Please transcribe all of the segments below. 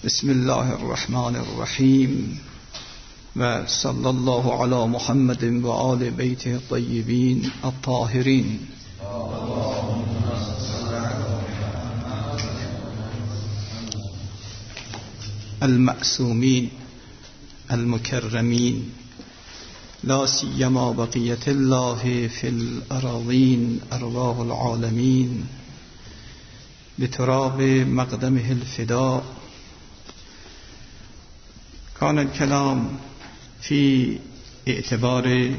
بسم الله الرحمن الرحیم و صلی الله علی محمد و آل بیته الطیبین الطاهرین. المعصومین المکرمین لا سیما بقیة الله فی الأراضین ارواح العالمین بتراب مقدمه الفداء. كان الكلام في اعتبار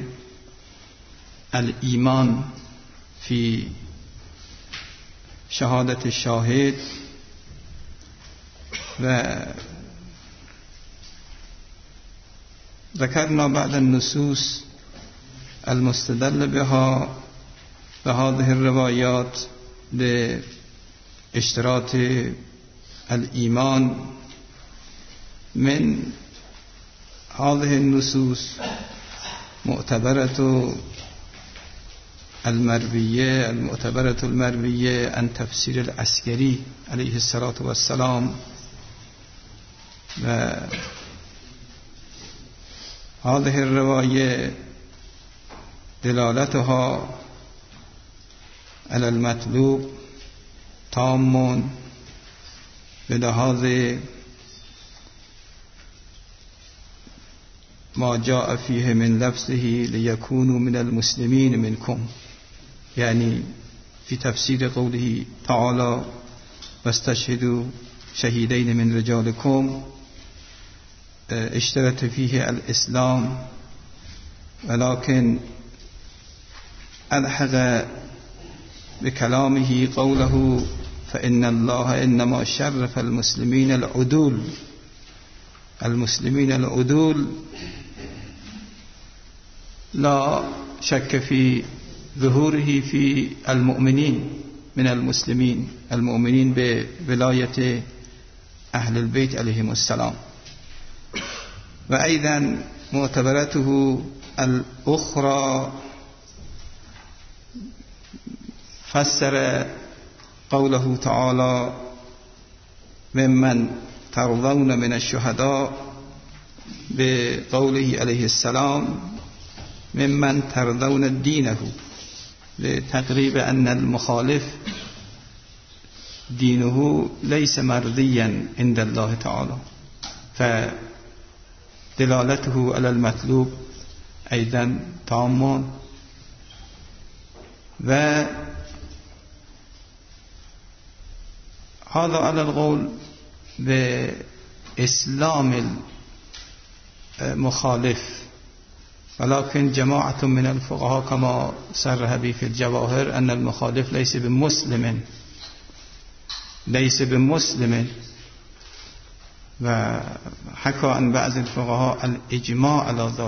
الإيمان في شهادة الشاهد وذكرنا بعد النصوص المستدل بها بهذه الروايات لاشتراط الإيمان من هذه النصوص المعتبرة المروية عن تفسير العسكري عليه الصلاة والسلام. وهذه الرواية دلالتها على المطلوب تام بلحاظ ما جاء فيه من لفظه ليكونوا من المسلمين منكم، يعني في تفسير قوله تعالى واستشهدوا شهيدين من رجالكم اشترط فيه الإسلام، ولكن ألحق بكلامه قوله فإن الله إنما شرف المسلمين العدول لا شك في ظهوره في المؤمنين من المؤمنين بولاية أهل البيت عليهم السلام. وأيضا معتبرته الأخرى فسر قوله تعالى ممن ترضون من الشهداء بقوله عليه السلام ممن ترضون دينه، لتقريب أن المخالف دينه ليس مرضيا عند الله تعالى، فدلالته على المطلوب أيضا تام. وهذا على القول بإسلام المخالف، ولكن جماعة من الفقهاء كما صرح به في الجواهر أن المخالف ليس بمسلم، وحكى عن بعض الفقهاء الإجماع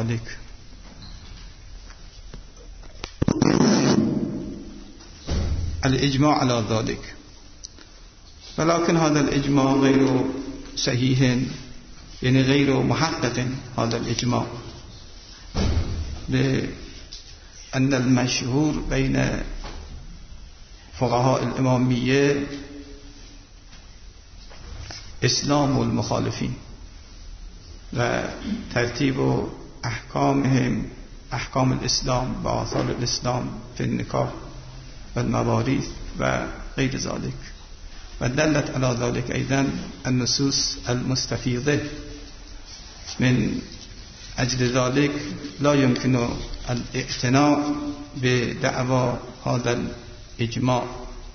على ذلك، ولكن هذا الإجماع غير صحيح، يعني غير محقق. هذا الإجماع لأن المشهور بين فقهاء الإمامية إسلام المخالفين وترتيب أحكامهم أحكام الإسلام وآثار الإسلام في النكاح والمواريث وغير ذلك. ودلت على ذلك أيضا النصوص المستفيضة. من أجل ذلك لا يمكن الاعتناء بدعوى هذا الإجماع.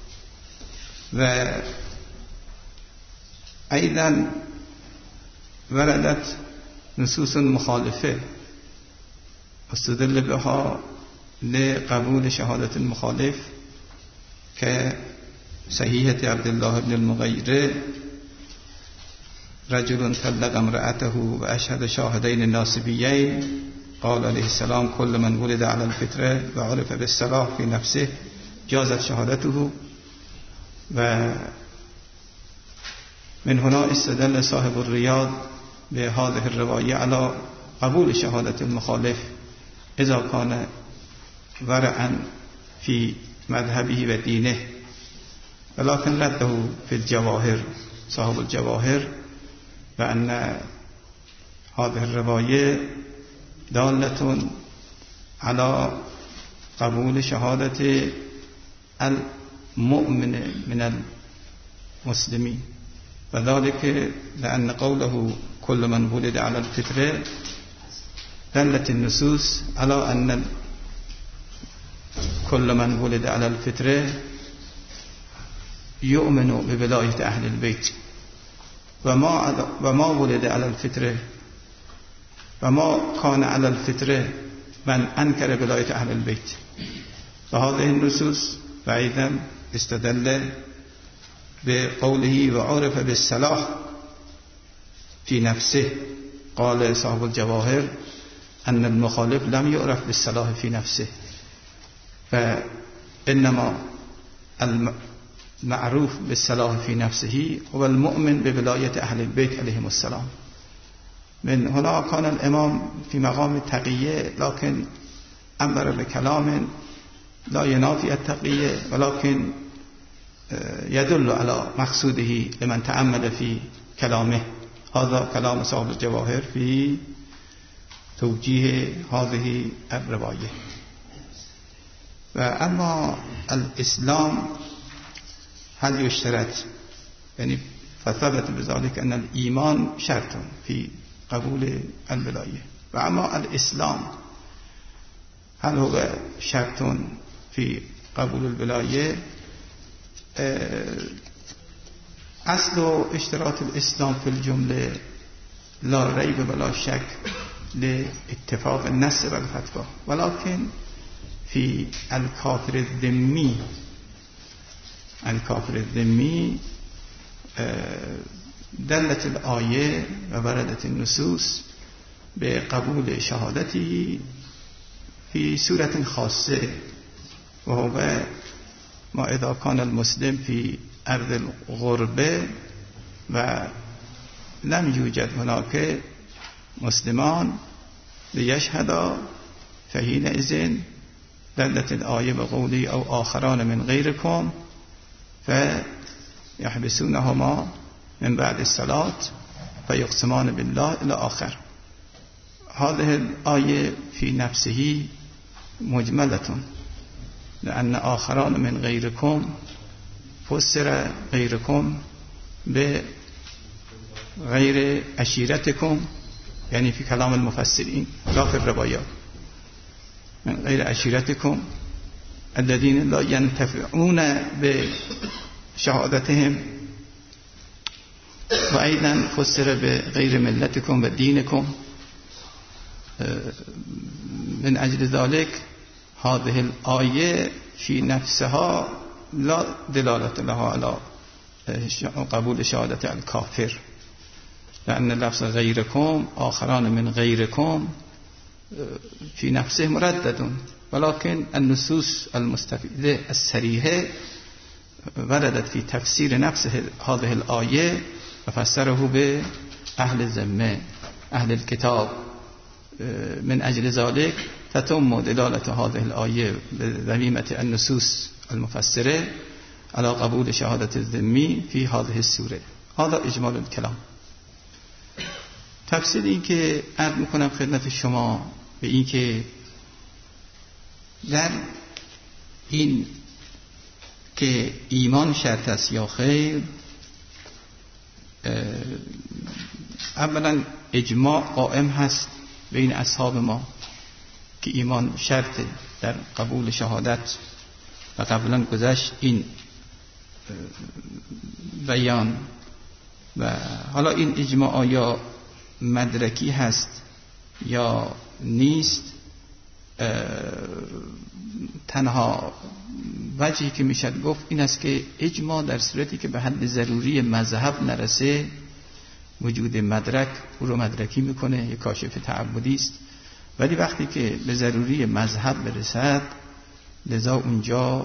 وأيضا وردت نصوص مخالفة استدل بها لقبول شهادة المخالف كصحيحة عبد الله بن المغيرة رجل طلق امرأته وأشهد شاهدين ناصبيين قال عليه السلام كل من ولد على الفطرة وعرف بالصلاح في نفسه جازت شهادته. ومن هنا استدل صاحب الرياض بهذه الرواية على قبول شهادة المخالف إذا كان ورعا في مذهبه ودينه، ولكن رده في الجواهر صاحب الجواهر و ان هذه الرواية دالة على قبول شهادة المؤمن من المسلمين، وذلك لأن قوله كل من ولد على الفطرة دلت النصوص على أن كل من ولد على الفطرة يؤمن بولاية أهل البيت، وما ولد على الفطرة وما كان على الفطرة من أنكر ولاية أهل البيت. وهذه النصوص وأيضا استدل بقوله وعرف بالصلاح في نفسه. قال صاحب الجواهر أن المخالف لم يعرف بالصلاح في نفسه، فإنما المعروف بالصلاح في نفسه هو المؤمن بولاية أهل البيت عليهم السلام. من هنا كان الإمام في مقام التقية، لكن أمر بكلام لا ينافي التقية، ولكن يدل على مقصوده لمن تأمل في كلامه. هذا كلام صاحب الجواهر في توجيه هذه الرواية. وأما الإسلام هل يشترط؟ يعني فثبت بذلك أن الإيمان شرط في قبول الولاية. وأما الإسلام هل هو شرط في قبول الولاية؟ أصل اشتراط الإسلام في الجملة لا ريب ولا شك لاتفاق النص والفتوى، ولكن في الكافر الذمي دلت الآية ووردت النصوص بقبول شهادته في سورة خاصة، وهو ما إذا كان المسلم في أرض الغربة ولم يوجد هناك مسلمان ليشهد، فحينئذ دلت الآية بقوله أو آخران من غيركم فيحبسونهما من بعد الصلاة فيقسمان بالله إلى آخر. هذه الآية في نفسه مجملة، لأن آخران من غيركم فسر غيركم بغير عشيرتكم، يعني في كلام المفسرين لا في الروايات، من غير عشيرتكم الذين لا ينتفعون بشهادتهم، وأيضا فسر بغير ملتكم ودينكم. من أجل ذلك هذه الآية في نفسها لا دلالة لها على قبول شهادة الكافر، لأن لفظ غيركم آخران من غيركم في نفسه مردد، ولكن النصوص المستفيدة الصريحة وردت في تفسير نفس هذه الآية وفسره بأهل الذمة أهل الكتاب. من أجل ذلك تتم دلالة هذه الآية بذميمة النصوص المفسرة على قبول شهادة الذمي في هذه السورة. هذا إجمال الكلام. تفسیر این که عرض میکنم خدمت شما به این که در این که ایمان شرط است یا خیر، اولا اجماع قائم هست بین اصحاب ما که ایمان شرط در قبول شهادت، و قبلا گذشت این بیان. و حالا این اجماع آیا مدرکی هست یا نیست، تنها وجهی که میشد گفت این است که اجماع در صورتی که به حد ضروری مذهب نرسه، وجود مدرک او رو مدرکی میکنه، یک کاشف تعبدی است. ولی وقتی که به ضروری مذهب برسد، لذا اونجا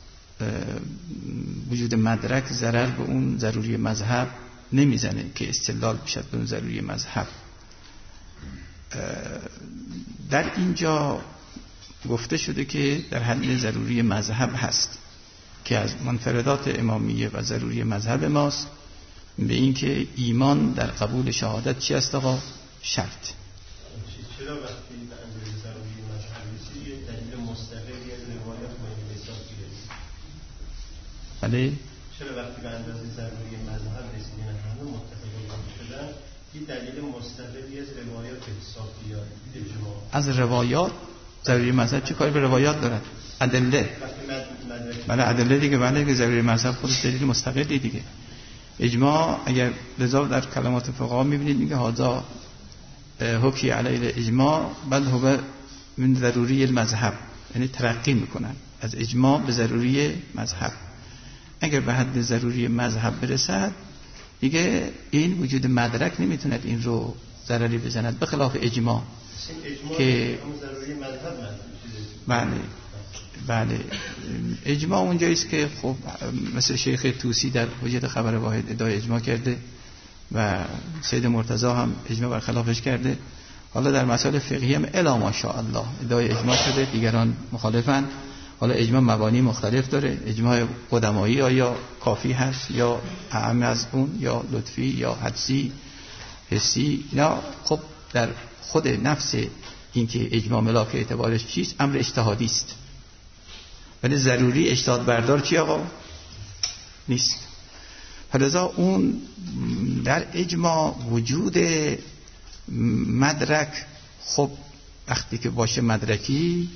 وجود مدرک ضرر به اون ضروری مذهب نمیزنه که استدلال بشد به اون ضروری مذهب. در اینجا گفته شده که در حد ضروری مذهب هست که از منفردات امامیه و ضروری مذهب ماست به این که ایمان در قبول شهادت چی است آقا؟ شرط. چرا وقتی به اندازه ضروری مذهبی یه دلیل مستقلی از روایات مهم حساب گیرید؟ بله. چرا وقتی به اندازه ضروری مذهب رسیدین همه متفق شدن یه دلیل مستقلی از روایات حساب گیرید؟ اجماع از روایات ضروری مذهب چه کاری به روایات دارد؟ ادله. بله ادله دیگه. بله که ضروری مذهب خودش دلیل مستقلی دیگه. اجماع اگر لذا در کلمات فقها میبینید میگه هذا حکی علی الاجماع بل هو من ضروری المذهب، یعنی ترقی میکنن از اجماع به ضروری مذهب. اگر به حد ضروری مذهب برسد دیگه این وجود مدرک نمیتوند این رو ضرری بزند، به خلاف اجماع که ضروری مذهب بله بله اجماع اونجاییست که خب مثل شیخ طوسی در حجت خبر واحد ادعای اجماع کرده و سید مرتضی هم اجماع برخلافش کرده. حالا در مسائل فقهی هم الا ماشاءالله ادعای اجماع شده، دیگران مخالفن. حالا اجماع مبانی مختلف داره، اجماع قدمایی آیا کافی هست یا اعم از اون یا لطفی یا حدسی حسی، اینا خب در خود نفس اینکه اجماع ملاک اعتبارش چیست امر اجتهادی است، ولی ضروری اجتهاد بردار چی آقا؟ نیست. لذا اون در اجماع وجود مدرک خب وقتی که باشه مدرکی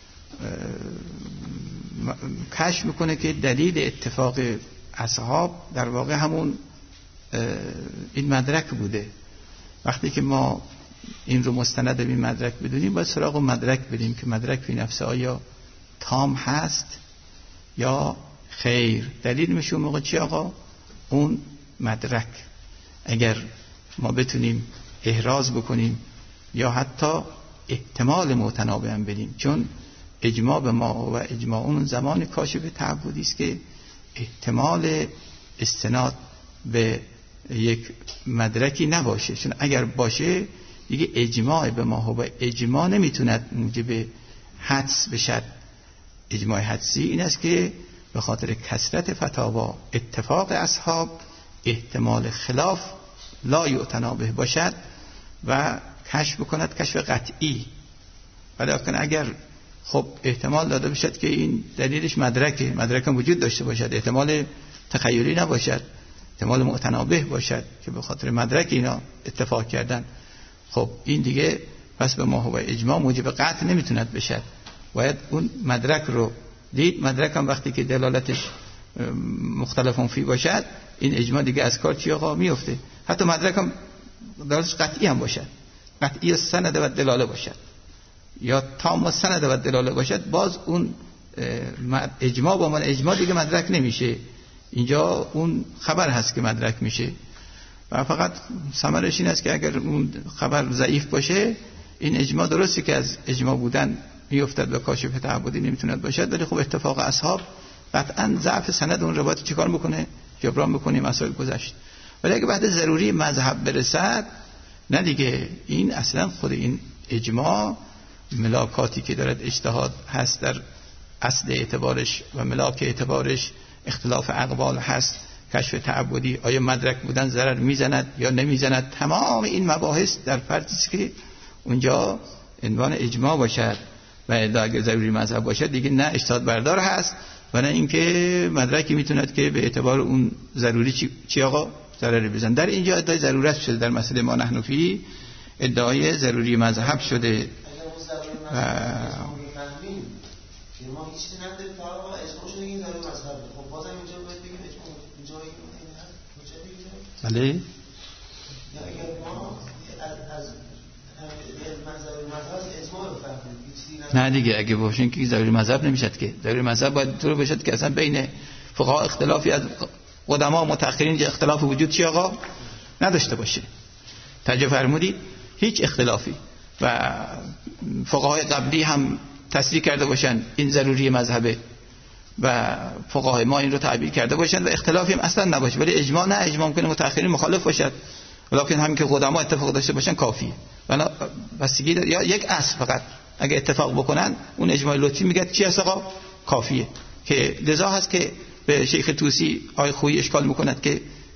کشف میکنه که دلیل اتفاق اصحاب در واقع همون این مدرک بوده. وقتی که ما این رو مستند به این مدرک بدونیم باید سراغ مدرک بریم که مدرک فی نفسه آیا تام هست یا خیر. دلیل میشه اون موقع چی آقا؟ اون مدرک. اگر ما بتونیم احراز بکنیم یا حتی احتمال متنابع هم بدیم، چون اجماع به ما و اجماع اون زمان کاشف تعبدی است که احتمال استناد به یک مدرکی نباشه، چون اگر باشه دیگه اجماع به ما و اجماع نمیتوند موجب حدس بشد. اجماع حدسی این است که به خاطر کثرت فتاوا اتفاق اصحاب احتمال خلاف لا یعتنا به باشد و کشف بکند کشف قطعی. ولیکن اگر خب احتمال داده باشد که این دلیلش مدرکه، مدرک هم وجود داشته باشد، احتمال تخیلی نباشد، احتمال معتنابه باشد که به خاطر مدرک اینا اتفاق کردن، خب این دیگه پس به ما و اجماع موجب قطع نمیتوند بشد. باید اون مدرک رو دید. مدرک هم وقتی که دلالتش مختلفون فی باشد این اجماع دیگه از کار چی آقا میفته. حتی مدرک هم دلالتش قطعی هم باشد، قطعی سند و دلاله باشد یا تام و سند و دلاله باشد، باز اون اجماع با من اجماع دیگه مدرک نمیشه. اینجا اون خبر هست که مدرک میشه و فقط ثمرش این است که اگر اون خبر ضعیف باشه این اجماع درسته که از اجماع بودن میافتد و کاشف تعبدی نمیتوند باشد، ولی خب اتفاق اصحاب قطعا ضعف سند اون روایت چیکار میکنه؟ جبران میکنه مسائل گذشت. ولی اگه بعد ضروری مذهب برسد نه دیگه، این اصلا خود این اجماع ملاکاتی که دارد اجتهاد هست در اصل اعتبارش و ملاک اعتبارش اختلاف اقوال هست، کشف تعبدی آیا مدرک بودن ضرر میزند یا نمیزند، تمام این مباحث در فرضی است که اونجا عنوان اجماع باشد و اگه ضروری مذهب باشد دیگه نه اجتهاد بردار هست و نه اینکه مدرکی میتوند که به اعتبار اون ضروری چی آقا ضرری بزن. در اینجا ادعای ضرورت شده، در مسئله ما نحن فی ادعای ضروری مذهب شده و ما هیچ چیزی نداریم تا حالا اجماع شده این ضروری مذهب. خب بازم اینجا باید بگیم اجماع اینجایی هست کجا بگیم؟ بله یا اگر ما از مذهب اجماع رو فهمیم نه دیگه، اگه باشین که ضروری مذهب نمیشد که. ضروری مذهب باید طور باشد که اصلا بین فقها اختلافی از قدما متأخرین اختلاف وجود چی آقا نداشته باشه. توجه فرمودید؟ هیچ اختلافی و فقهای قبلی هم تصریح کرده باشن این ضروری مذهبه و فقهای ما این رو تعبیر کرده باشن و اختلافی هم اصلا نباشه. ولی اجماع نه، اجماع ممکنه متأخرین مخالف باشد، ولیکن همین که قدما اتفاق داشته باشن کافیه. ولی بستگی داره یا یک اصل فقط اگه اتفاق بکنن اون اجماع لطفی میگه چی هست آقا کافیه. که لذا هست که به شیخ طوسی آی خویی اشکال میکند که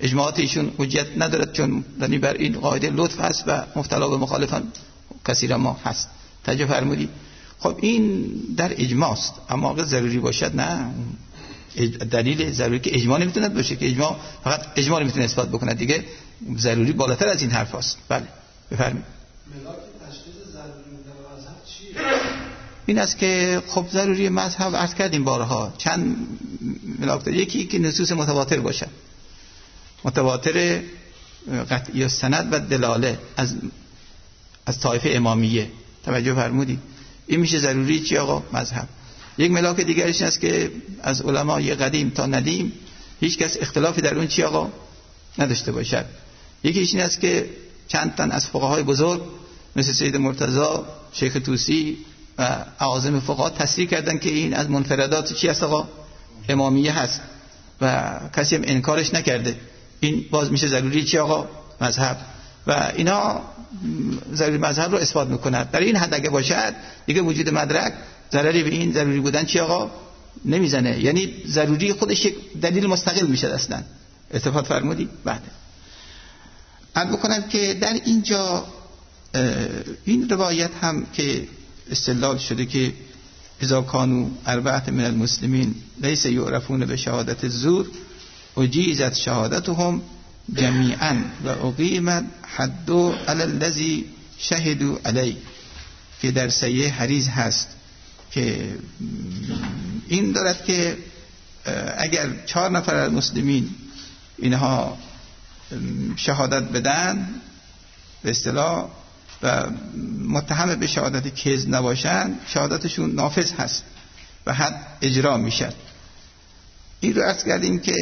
اجماعات ایشون حجیت ندارد، چون یعنی بر این قاعده لطف هست و مبتلا به مخالفان کثیر ما هست. توجه فرمودید؟ خب این در اجماع است، اما اگه ضروری باشد نه، دلیل ضروری که اجماع نمیتونه باشه، که اجماع فقط اجماع نمیتونه اثبات بکنه دیگه، ضروری بالاتر از این حرف است. بله بفرمایید. ملاک تشخیص ضروری در مذهب چیه؟ این است که خب ضروری مذهب عرض کردیم بارها چند ملاک داره. یکی که نصوص متواتر باشه، متواتر قطعی السند و دلاله از طایفه امامیه. توجه فرمودید؟ این میشه ضروری چی آقا؟ مذهب. یک ملاک دیگرش این است که از علمای قدیم تا ندیم هیچ کس اختلافی در اون چی آقا نداشته باشد. یکیش این است که چند تن از فقهای بزرگ مثل سید مرتضی، شیخ طوسی و اعاظم فقها تصریح کردن که این از منفردات چی است آقا؟ امامیه هست و کسی هم انکارش نکرده. این باز میشه ضروری چی آقا؟ مذهب. و اینا ضروری مذهب رو اثبات میکنند. در این حد اگه باشد دیگه وجود مدرک ضرری به این ضروری بودن چی آقا نمیزنه، یعنی ضروری خودش یک دلیل مستقل میشه اصلا. اتفاق فرمودی؟ بله. عرض بکنم که در اینجا این روایت هم که استدلال شده که اذا کانوا اربعه من المسلمین لیس یعرفون به شهادت الزور اجیزت شهادتهم جمیعا و اقیمت حد علی الذی شهدوا علیه، که در صحیح حدیث هست که این دارد که اگر 4 نفر از مسلمین اینها شهادت بدن به اصطلاح و متهم به شهادت کذب نباشن، شهادتشون نافذ هست و حد اجرا میشد. این رو عرض کردیم که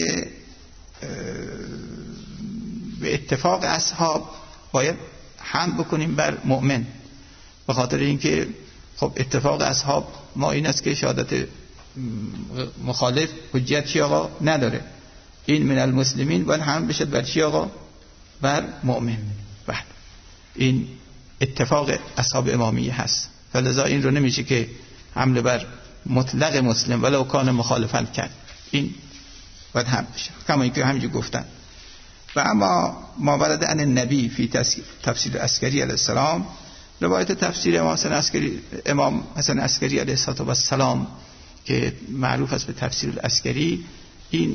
به اتفاق اصحاب باید حمد بکنیم بر مؤمن، به خاطر اینکه خب اتفاق اصحاب ما این است که شهادت مخالف حجیت چی آقا نداره. این من المسلمین باید حمد بشد بر چی آقا؟ بر مؤمن. بله این اتفاق اصحاب امامیه هست، فلذا این رو نمیشه که حمله بر مطلق مسلم ولو کان مخالفن کرد. این باید حمد بشه کما اینکه همینجور گفتن. و اما ما ورد عن النبی فی تفسیر عسکری علیه السلام، روایت تفسیر امام حسن عسکری علیه السلام که معروف است به تفسیر العسکری، این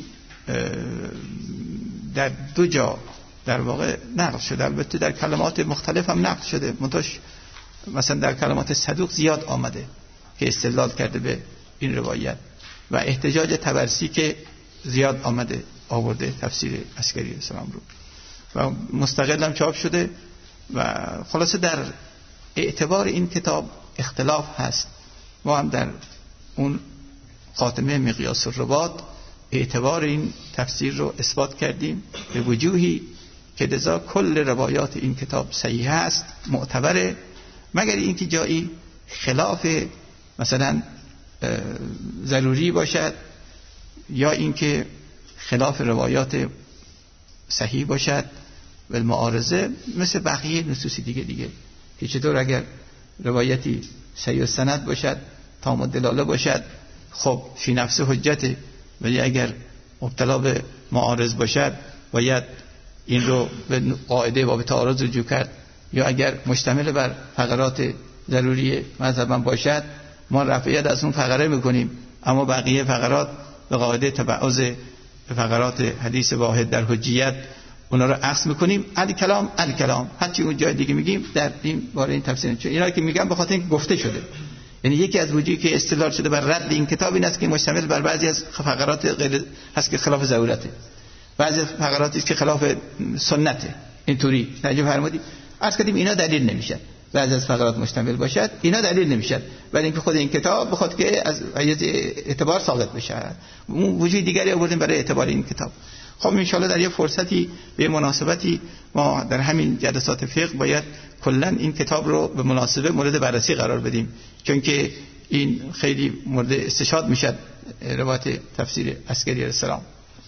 در 2 جا در واقع نقل شده. البته در کلمات مختلف هم نقل شده، منتش مثلا در کلمات صدوق زیاد آمده که استدلال کرده به این روایت، و احتجاج طبرسی که زیاد آورده تفسیر عسکری السلام رو و مستقل هم چاپ شده. و خلاصه در اعتبار این کتاب اختلاف هست. ما هم در اون خاتمه مقیاس الرباط اعتبار این تفسیر رو اثبات کردیم به وجوهی که لذا کل روایات این کتاب صحیح است، معتبره، مگر اینکه جایی خلاف مثلا ضروری باشد یا اینکه خلاف روایات صحیح باشد و المعارضه، مثل بقیه نصوص دیگه که چطور اگر روایتی صحیح السند باشد تام الدلاله باشد خب فی نفس حجته، ولی اگر مبتلا به معارض باشد باید این رو به قاعده و به تعارض رجوع کرد، یا اگر مشتمل بر فقرات ضروری مذهبا باشد ما رفع ید از اون فقره میکنیم، اما بقیه فقرات به قاعده تبعض فقرات حدیث واحد در حجیت اونا رو عکس میکنیم. الکلام هرچی اون جای دیگه میگیم در این باره این تفسیر، چون اینا که میگم به خاطر اینکه گفته شده، یعنی یکی از وجوهی که استدلال شده بر رد این کتاب این است که مشتمل بر بعضی از فقرات غیر هست که خلاف ضرورته، بعضی از فقراتی است که خلاف سنته. اینطوری توجه فرمودید؟ عرض کردیم اینا دلیل نمیشه، بعضی از فقرات مشتمل باشد اینا دلیل نمیشه، ولی اینکه خود این کتاب بخواد که از اعتبار ثابت بشه. وجود دیگری آوردیم برای اعتبار این کتاب. خب ان شاء الله در یه فرصتی به مناسبتی ما در همین جلسات فقه باید کلا این کتاب رو به مناسبه مورد بررسی قرار بدیم، چون که این خیلی مورد استشهاد میشد روایت تفسیر عسکری علیه السلام.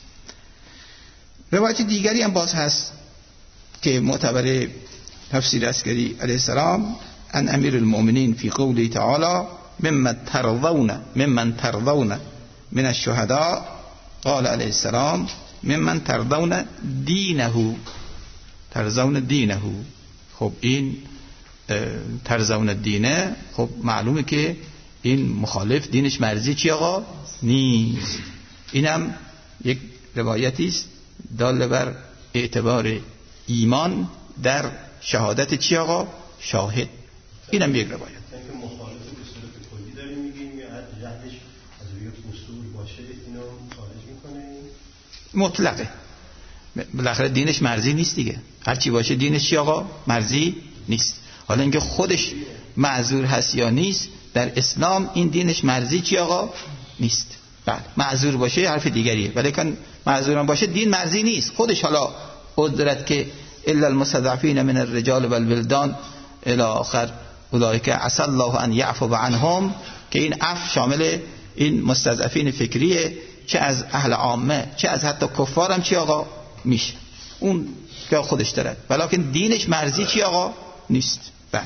روایت دیگری هم باز هست که معتبر تفسیر عسکری علیه السلام، ان امیر المؤمنین فی قوله تعالی ممن ترضون من الشهداء قال علیه السلام ممن ترضون دینه. خب این ترضون دینه، خب معلومه که این مخالف دینش مرضی چی آقا؟ نیست. اینم یک روایتی است دال بر اعتبار ایمان در شهادت چی آقا؟ شاهد. اینم یک روایت. اینکه مخالف به صورت کلی داریم میگیم یا جهتش از روی اصول باشه اینو خارج میکنه؟ مطلقه. بالاخره دینش مرضی نیست دیگه. هر چی باشه دینش چی آقا؟ مرضی نیست. حالا اینکه خودش معذور هست یا نیست، در اسلام این دینش مرضی چی آقا؟ نیست. بله معذور باشه حرف دیگریه، ولی کن معذورم باشه دین مرضی نیست. خودش حالا قدرت که الا المستضعفین من الرجال والولدان الی آخر اولئک عسى الله ان یعفو عنهم، که این عفو شامل این مستضعفین فکریه، چه از اهل عامه چه از حتی کفار هم چی آقا میشه، اون که خودش دارد، ولیکن دینش مرضی چی آقا نیست. بله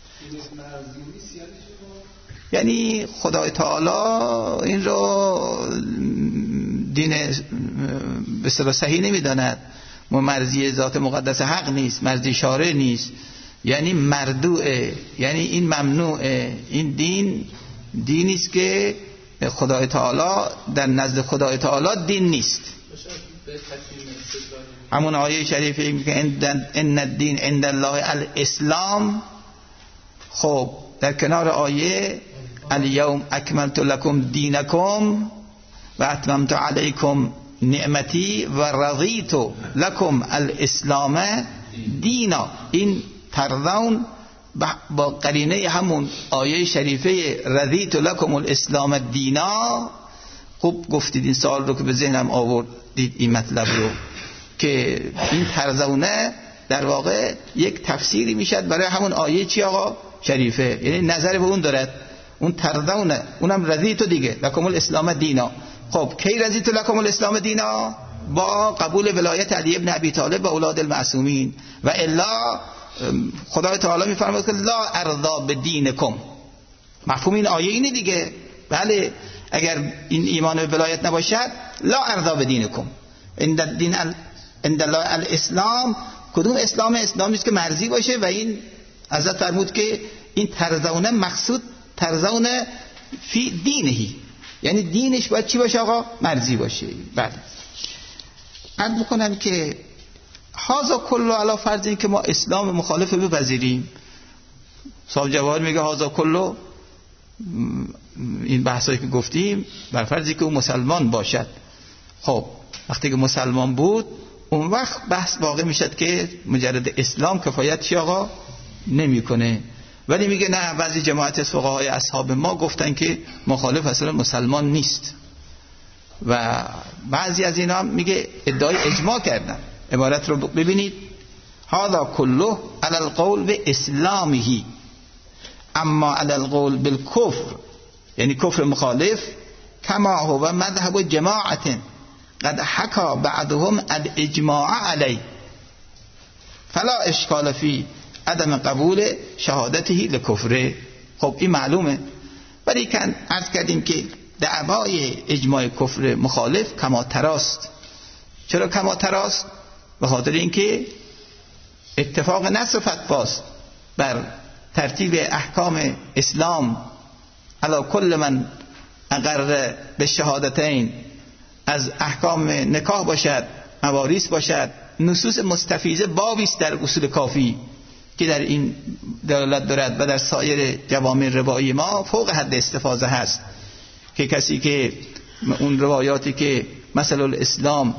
یعنی خدای تعالی این رو دین به اصطلاح صحیح نمیداند، مرضی ذات مقدس حق نیست، مرضی شارع نیست، یعنی مردوعه، یعنی این ممنوعه. این دینی است که خدای تعالی در نزد خدای تعالی دین نیست. همون آیه شریفه میگه ان الدین عند الله الاسلام. خب در کنار آیه الیوم اکملت لکم دینکم و اتممت علیکم نعمتی و رضیت لکم الاسلام دینا، این ترضون با قرینه همون آیه شریفه رضیت لکم الاسلام دینا. خوب گفتید این سوال رو که به ذهنم آوردید این مطلب رو، که این ترضونه در واقع یک تفسیری میشد برای همون آیه چی آقا شریفه، یعنی نظر به اون دارد. اون ترضونه اونم رضیت دیگه لکم الاسلام دینا. خب کی رضیت لکم الاسلام دینا؟ با قبول ولایت علی ابن ابی طالب و اولاد المعصومین، و الا خدای تعالی میفرماید که لا ارضا بدینکم. مفهوم این آیه اینه دیگه. بله اگر این ایمان به ولایت نباشد لا ارضا بدینکم عند الدین عند الله الاسلام. کدوم اسلام؟ اسلامی است که مرضی باشه، و این حضرت فرمود که این ترضونه مقصود ترضونه فی دینهی، یعنی دینش باید چی باشه آقا؟ مرضی باشه. بله عرض میکنم که هازا کلو علی فرض این که ما اسلام مخالف بپذیریم. صاحب جواهر میگه هازا کلو، این بحثایی که گفتیم بر فرضی که اون مسلمان باشد. خب وقتی که مسلمان بود اون وقت بحث واقع میشد که مجرد اسلام کفایت چی آقا نمیکنه. ولی میگه نه، بعضی جماعت از فقهای اصحاب ما گفتن که مخالف اصلا مسلمان نیست، و بعضی از اینا هم میگه ادعای اجماع کردن. عبارت رو ببینید، هذا كله على القول باسلامه اما على القول بالكفر، یعنی کفر مخالف، کما هو مذهب جماعت قد حكى بعضهم الاجماع علیه فلا اشکال فی عدم قبول شهادته لکفره. خب این معلومه، ولی کن عرض کردیم که دعوای اجماع کفر مخالف کماتراست. چرا کماتراست؟ به خاطر اینکه اتفاق نص و فتواست بر ترتیب احکام اسلام علی کل من اقر به شهادتین، از احکام نکاح باشد، مواریث باشد، نصوص مستفیضه بابیست در اصول کافی که در این دلالت دارد، و در سایر جوامع روایی ما فوق حد استفاضه هست، که کسی که اون روایاتی که مثل الاسلام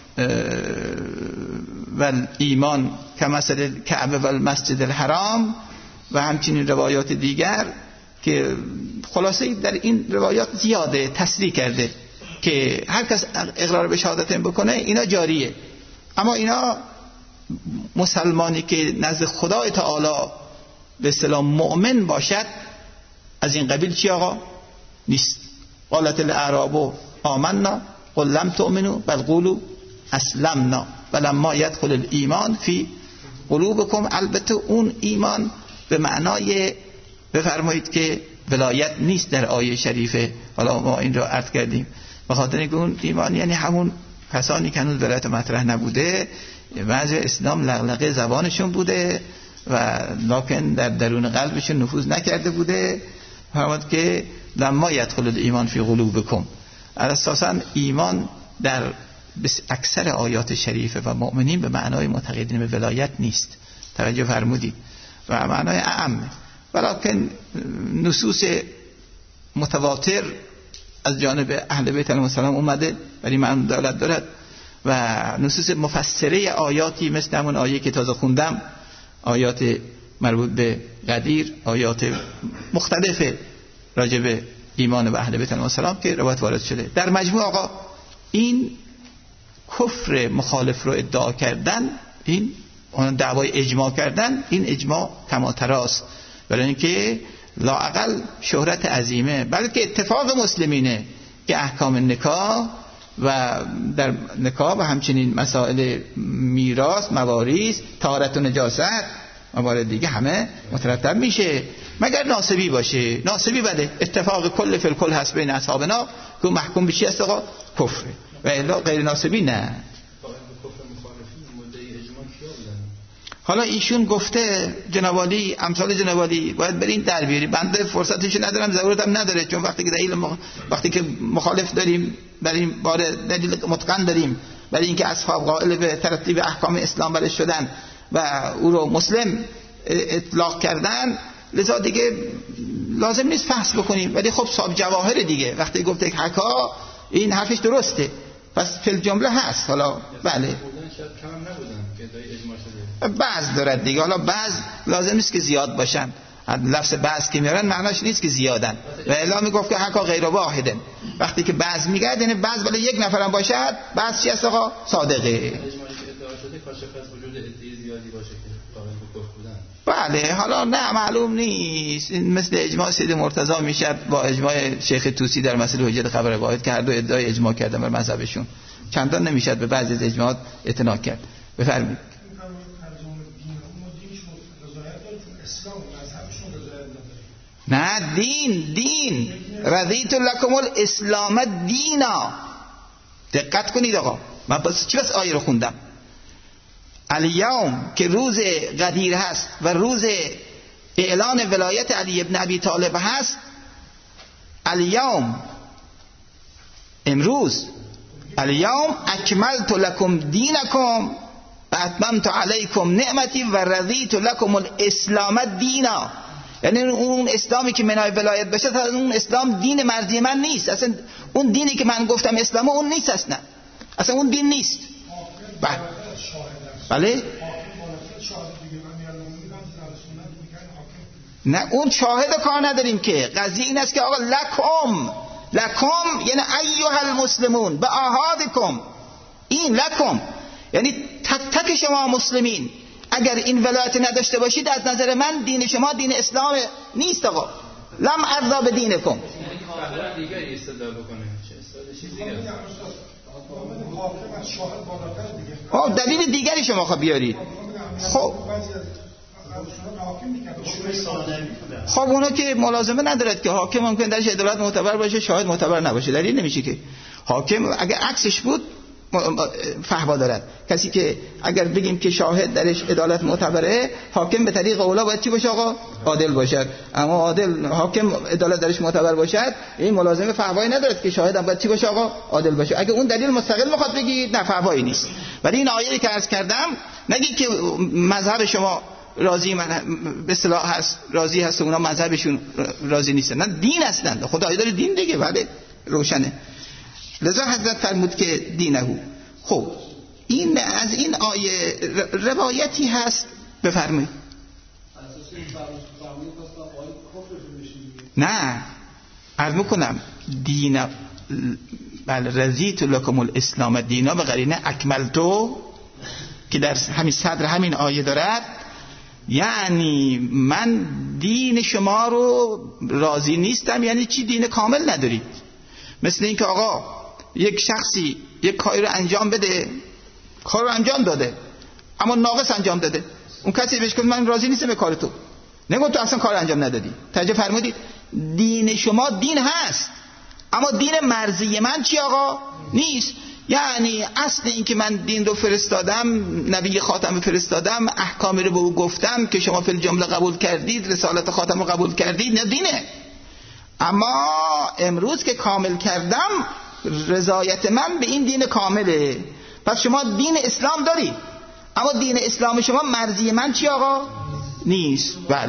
و ایمان که مثل کعبه و المسجد الحرام و همچنین روایات دیگر، که خلاصه در این روایات زیاده تصریح کرده که هر کس اقرار به شهادت بکنه اینا جاریه. اما اینا مسلمانی که نزد خدای تعالی به اصطلاح مؤمن باشد از این قبیل چی آقا نیست. قالت الاعراب آمنا قل لم تؤمنوا بل قولوا اسلمنا ولما يدخل الایمان فی قلوبکم. البته اون ایمان به معنای بفرمایید که ولایت نیست در آیه شریفه. حالا ما این رو عرض کردیم، به خاطر اینکه اون ایمان یعنی همون کسانی که هنوز ولایت مطرح نبوده بعضی اسلام لغلقه زبانشون بوده و لکن در درون قلبشون نفوذ نکرده بوده. فرمود که لما یدخل الایمان فی قلوبکم، اساسا ایمان در اکثر آیات شریفه و مؤمنین به معنای معتقدین به ولایت نیست، توجه فرمودید، و معنای اعم، ولکن نصوص متواتر از جانب اهل بیت علیهم السلام اومده ولی معنی دولت دارد و نصوص مفسره آیاتی مثل همون آیه که تازه خوندم، آیات مربوط به غدیر، آیات مختلف راجع به ایمان و اهل بیت علیهم السلام که روایت وارد شده. در مجموع آقا این کفر مخالف رو ادعا کردن، این دعوای اجماع کردن، این اجماع کماتراست، برای اینکه لااقل شهرت عظیمه، بلکه اتفاق مسلمینه که احکام نکاح و در نکاح و همچنین مسائل میراث، مواریث، طهارت و نجاست، موارد دیگه همه مترتب میشه مگر ناسبی باشه. ناسبی بده اتفاق کل فی الکل هست بین اصحابنا که محکوم به چی است آقا؟ کفر، و الا غیر ناسبی نه. حالا ایشون گفته جناب عالی، امثال جناب عالی باید برین در بیاری، بنده فرصتش ندارم، ضرورتم نداره، چون وقتی که مخالف داریم در این باره دلیل متقن داریم برای اینکه اصحاب قائل به ترتیب احکام اسلام برای شدن و او رو مسلم اطلاق کردن، لذا دیگه لازم نیست فحص بکنیم. ولی خب صاحب جواهر دیگه وقتی گفته که حکا این حرفش درسته، پس فی الجمله هست. حالا بله بعض دارد دیگه، حالا بعض لازم نیست که زیاد باشن، لفظ بعض که میارن معناش نیست که زیادن، و الا میگفت که حکا غیر واحده، وقتی که بعض میگه یعنی بعض ولی یک نفرم باشد، بعض چی است آقا؟ صادقه. بله حالا نه معلوم نیست، مثل اجماع سید مرتضی میشه با اجماع شیخ طوسی در مسئله حجت خبر واحد که هر دو ادعای اجماع کردن بر مذهبشون، چندان نمیشه به بعضی از اجماعات اعتنا کرد. بفرمایید. نه دین رضیت لکم الاسلام دینا. دقت کنید آقا، من چی بس آیه رو خوندم. الیوم که روز غدیر هست و روز اعلان ولایت علی ابن ابی طالب هست، الیوم امروز، الیوم اکملت لکم دینکم و اتممت علیکم نعمتی و رضیت لکم الاسلام دینا. یعنی اون اسلامی که منای ولایت بشه، اون اسلام دین مرضی من نیست، اصلا اون دینی که من گفتم اسلام اون نیست، اصلا اون دین نیست. بله نه اون شاهد کار نداریم که، قضیه این است که آقا لکم یعنی ایها المسلمون به آحادکم، این لکم یعنی تک تک شما مسلمین اگر این ولایت نداشته باشید از نظر من دین شما دین اسلام نیست آقا. لم ارضا به دینکم. دلیل دیگری شما خب بیارید. خب اونا که ملازمه ندارد که حاکم ممکن درش عدالت معتبر باشه، شاهد معتبر نباشه، دلیل نمیشه که حاکم اگر عکسش بود فحوا دارد. کسی که اگر بگیم که شاهد درش عدالت معتبره، حاکم به طریق اولا باید چی باشه آقا؟ عادل باشد. اما عادل حاکم عدالت درش معتبر باشد، این ملازمه فحوایی ندارد که شاهد هم باید چی باشه آقا؟ عادل باشه. اگه اون دلیل مستقل میخواد بگید نه فحوایی نیست. ولی این آیه‌ای که عرض کردم نگید که مذهب شما راضی من به اصطلاح هست راضی هست، اونا مذهبشون راضی نیستن. نه دین هستند، خدای داره دین دیگه، بله روشنه. لذا حضرت فرمود که دینهو. خب این از این آیه روایتی هست، بفرمایید. نه عرض میکنم دین بل رضیت لکم الاسلام دینا به قرینه اکملتو که در همین صدر همین آیه دارد، یعنی من دین شما رو راضی نیستم. یعنی چی؟ دین کامل ندارید. مثل این که آقا یک شخصی یک کاری رو انجام بده، کار رو انجام داده اما ناقص انجام داده، اون کسی بهش گفت من راضی نیستم به کار تو، نگو تو اصلا کار انجام ندادی. توجه فرمودید؟ دین شما دین هست اما دین مرضی من چی آقا؟ نیست. یعنی اصل این که من دین رو فرستادم، نبی خاتم رو فرستادم، احکامی رو به او گفتم که شما فی الجمله قبول کردید، رسالت خاتم رو قبول کردید، نه دینه. اما امروز که کامل کردم، رضایت من به این دین کامله. پس شما دین اسلام دارید، اما دین اسلام شما مرضی من چی آقا؟ نیست. بله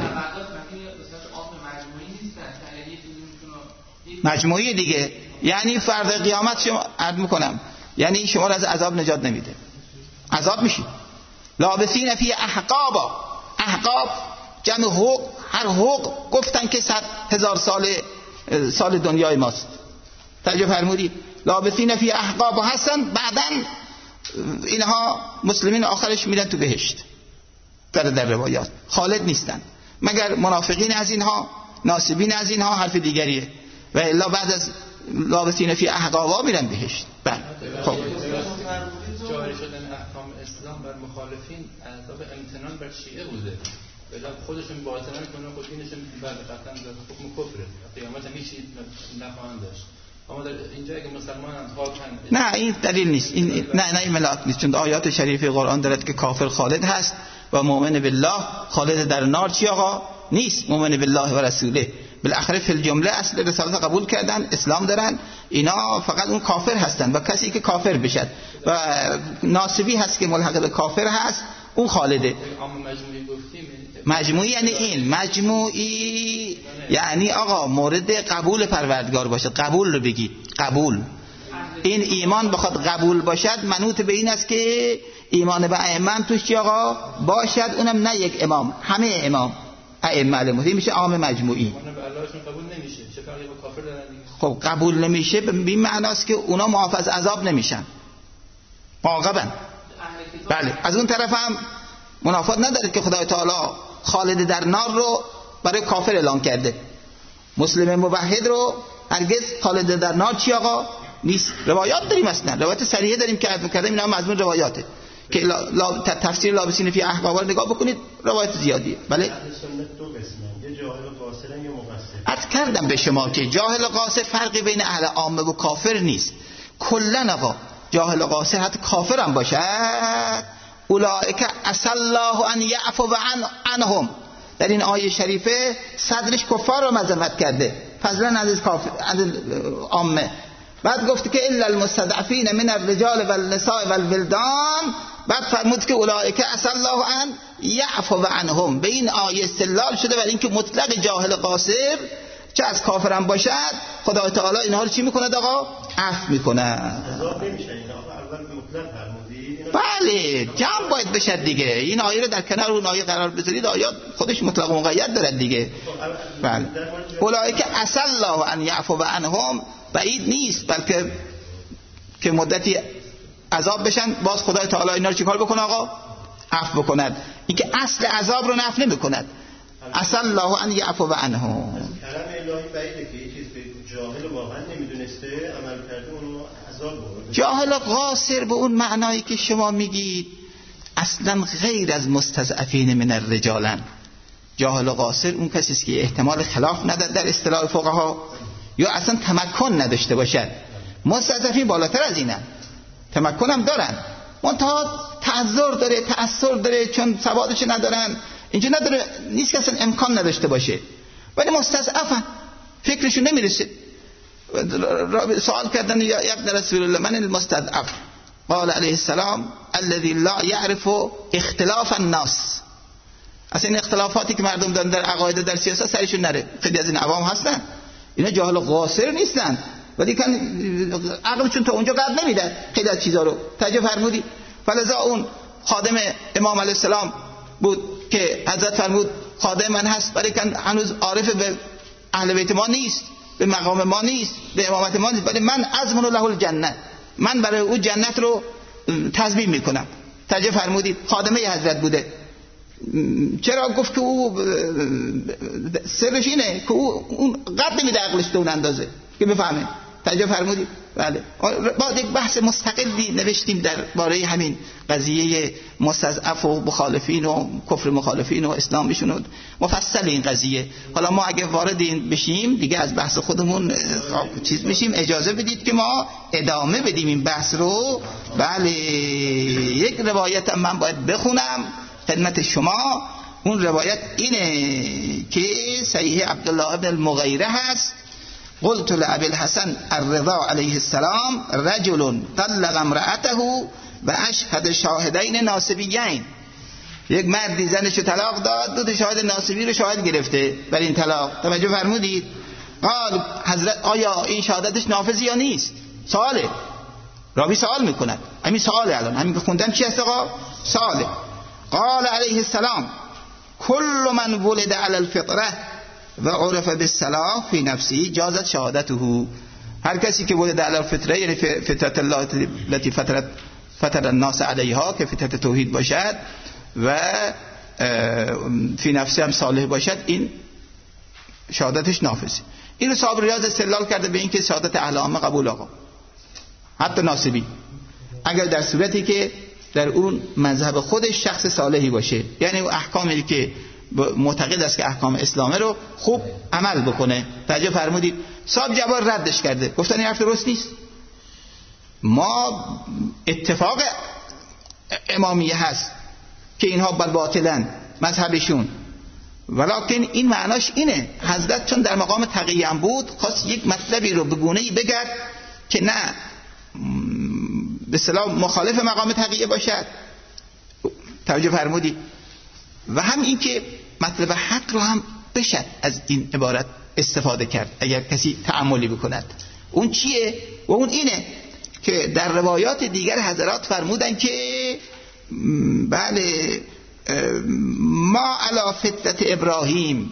مجموعی دیگه، یعنی فردا قیامت شما عرض میکنم، یعنی شما را از عذاب نجات نمیده، عذاب میشید. لابثین فی احقابا، احقاب جمع حق، هر حق گفتن که 100,000 سال دنیای ماست. توجه فرمودید؟ لابثین فی احقابا هستن، بعدن اینها مسلمین آخرش میرن تو بهشت. در روایات خالد نیستن، مگر منافقین از اینها، ناصبین از اینها حرف دیگریه، و الا بعد از لابثین فی احقابا میرن بهشت. بله خب جاری شدن احکام اسلام بر مخالفین عذاب امتنان بر شیعه بوده، بلا خودشون باطنا میکنن، خود دینشون بعد قطعا حکم کفره، قیامت هم هیچ نخواهند داشت. اما در اینجا اگه مسلمانان پاکن، نه این دلیل نیست، این نه این ملاک نیست، چون آیات شریفه قرآن دارد که کافر خالد هست و مؤمن بالله خالد در نار چی آقا؟ نیست. مؤمن بالله و رسوله بالاخره فی الجمله اصل رسالت قبول کردن، اسلام دارن، اینا فقط اون کافر هستن و کسی که کافر بشد و ناصبی هست که ملحق به کافر هست اون خالده. مجموعی یعنی این مجموعی یعنی آقا مورد قبول پروردگار باشد، قبول رو بگید، قبول. این ایمان بخواد قبول باشد منوط به این است که ایمان به ائمه توش چی آقا باشد، اونم نه یک امام، همه امام ائمه علموتی میشه عام مجموعی. خب قبول نمیشه به این معناست که اونا معاف از عذاب نمیشن، عاقبن. بله از اون طرف هم منافات نداره که خدای تعالی خالد در نار رو برای کافر اعلان کرده، مسلم موحد رو هرگز خالد در نار چی آقا نیست. روایات داریم، اصلا روایت صریحه داریم که عرض کردم، اینا مضمون روایاته که تفسیر لابثین فی احقابا رو نگاه بکنید، روایت زیادیه. بله اهل سنت دو قسمن، یه جاهل و قاصرن یا مقصر. عرض کردم به شما که جاهل و قاصر فرقی بین اهل عامه و کافر نیست. کلا آقا جاهل و قاصر حتی کافر هم باشد، اولئک عسى الله ان یعفو عنهم، در این آیه شریفه صدرش کفار رو مذمت کرده، فضلا از کافر از عامه. بعد گفت که الا المستضعفین من الرجال والنساء والولدان، بعد فرمود که اولئک عسى الله ان یعفو عنهم. به این آیه استدلال شده برای اینکه مطلق جاهل قاصر چه از کافرم باشد خدای تعالی اینها رو چی میکند آقا؟ عفو میکند. عذاب نمیشه اینا اول مطلق فرمودید. بله جمع باید بشه دیگه، این آیه رو در کنار اون آیه قرار بذارید، آیات خودش مطلق و مقید دارد دیگه. بله اولئک عسى الله ان یعفو عنهم بعید نیست، بلکه که مدتی عذاب بشن باز خدای تعالی اینا رو چیکار بکنه آقا؟ عفو بکند. این که اصل عذاب رو نفی نمی‌کند. عسى الله ان یعفو عنهم. کلام الهی بعیده که یه چیز به جاهل واقعا نمیدونسته عمل کرده اونو عذاب بده. جاهل و قاصر به اون معنایی که شما میگید اصلا غیر از مستضعفین من الرجالن. جاهل و قاصر اون کسی است که احتمال خلاف نداره در اصطلاح فقها، یا اصلا تمکن نداشته باشد. مستضعفین بالاتر از اینن، تمکن هم دارن، منتها تعذر داره، تأثیر داره، چون سوادش ندارن، اینجا نداره، نیست که اصلا امکان نداشته باشه، ولی مستضعفن، فکرشون نمیرسه. سوال کردن یا ابن رسول الله من المستضعف؟ قال علیه السلام الذي لا يعرف اختلاف الناس. اصلا این اختلافاتی که مردم دارن در عقاید در سیاست سرشون نره. خیلی از این عوام هستن اینا جاهل و قاصر نیستن، ولی کن عقلشون تا اونجا قد نمیده خیلی از چیزا رو. توجه فرمودی؟ فلذا اون خادم امام علیه السلام بود که حضرت فرمود خادم من هست، ولی کن هنوز عارف به اهل بیت ما نیست، به مقام ما نیست، به امامت ما نیست، ولی من اضمن له الجنه، من برای او جنت رو تضمین میکنم. توجه فرمودید؟ خادمه حضرت بوده. چرا؟ گفت که او سرش اینه که او قد نمیده عقلش به اون اندازه که بفهمه. توجه فرمودید؟ بله. با یک بحث مستقلی نوشتیم درباره همین قضیه مستضعف و مخالفین و کفر مخالفین و اسلامشون و مفصل این قضیه. حالا ما اگه وارد این بشیم دیگه از بحث خودمون چیز میشیم. اجازه بدید که ما ادامه بدیم این بحث رو. بله، یک روایت من باید بخونم خدمت شما. اون روایت اینه که صحیح عبدالله ابن المغیره هست. قلت لأبي الحسن الرضا علیه السلام رجل طلق امرأته و اشهد شاهدین ناصبیین. یک مردی زنشو طلاق داد، دو تا شاهد ناصبی رو شاهد گرفته بر این طلاق. توجه فرمودید؟ قال حضرت آیا این شهادتش نافذ یا نیست؟ سواله. راوی سوال میکند. همین سواله. الان همین که خوندم چی هست آقا؟ سواله. قال علیه السلام کل من ولد علی الفطره و عرف بالصلاح فی نفسی جازت شهادته. هر کسی که ولد علی الفطره، یعنی فطرت الله التي فطر الناس علیها، که فطرت توحید باشد و فی نفسی هم صالح باشد، این شهادتش نافذه. این رو صاحب ریاض استدلال کرده به این که شهادت اهل عامه قبول آقا، حتی ناصبی، اگر در صورتی که در اون مذهب خودش شخص صالحی باشه، یعنی احکامی که معتقد است که احکام اسلامه رو خوب عمل بکنه. توجه فرمودید؟ صاحب جواب ردش کرده، گفتن این حرف درست نیست. ما اتفاق امامیه هست که اینها باطلن مذهبشون، ولکن این معناش اینه حضرت چون در مقام تقیه بود خواست یک مطلبی رو به گونه‌ای بگرد که نه به اصطلاح مخالف مقام تقیه باشد. توجه فرمودید؟ و هم این که مطلب حق رو هم بشد از این عبارت استفاده کرد اگر کسی تأملی بکند. اون چیه؟ و اون اینه که در روایات دیگر حضرات فرمودن که بله ما علی فطرت ابراهیم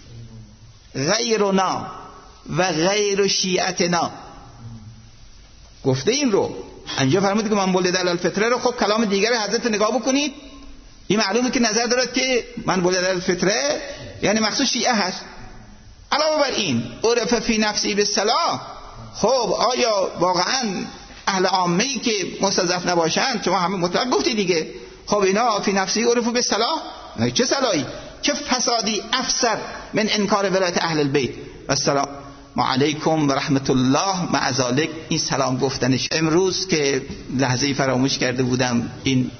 غیرنا و غیر شیعتنا. گفته این رو انجا فرمودی که من ولد علی الفطره رو. خب کلام دیگر حضرت نگاه بکنید، این معلومه که نظر دارد که من ولد علی الفطره یعنی مخصوص شیعه هست. علاوه بر این عرف فی نفسی بالصلاح. خب آیا واقعا اهل عامه‌ای که مستضعف نباشند، شما همه مطلق گفتی دیگه، خب اینا فی نفسی عرف بالصلاح؟ چه صلاحی، چه فسادی افسر من انکار ولایت اهل البیت؟ السلام علیکم و رحمت الله. مع ذلک این سلام گفتنش امروز که لحظه‌ای فراموش کرده بودم این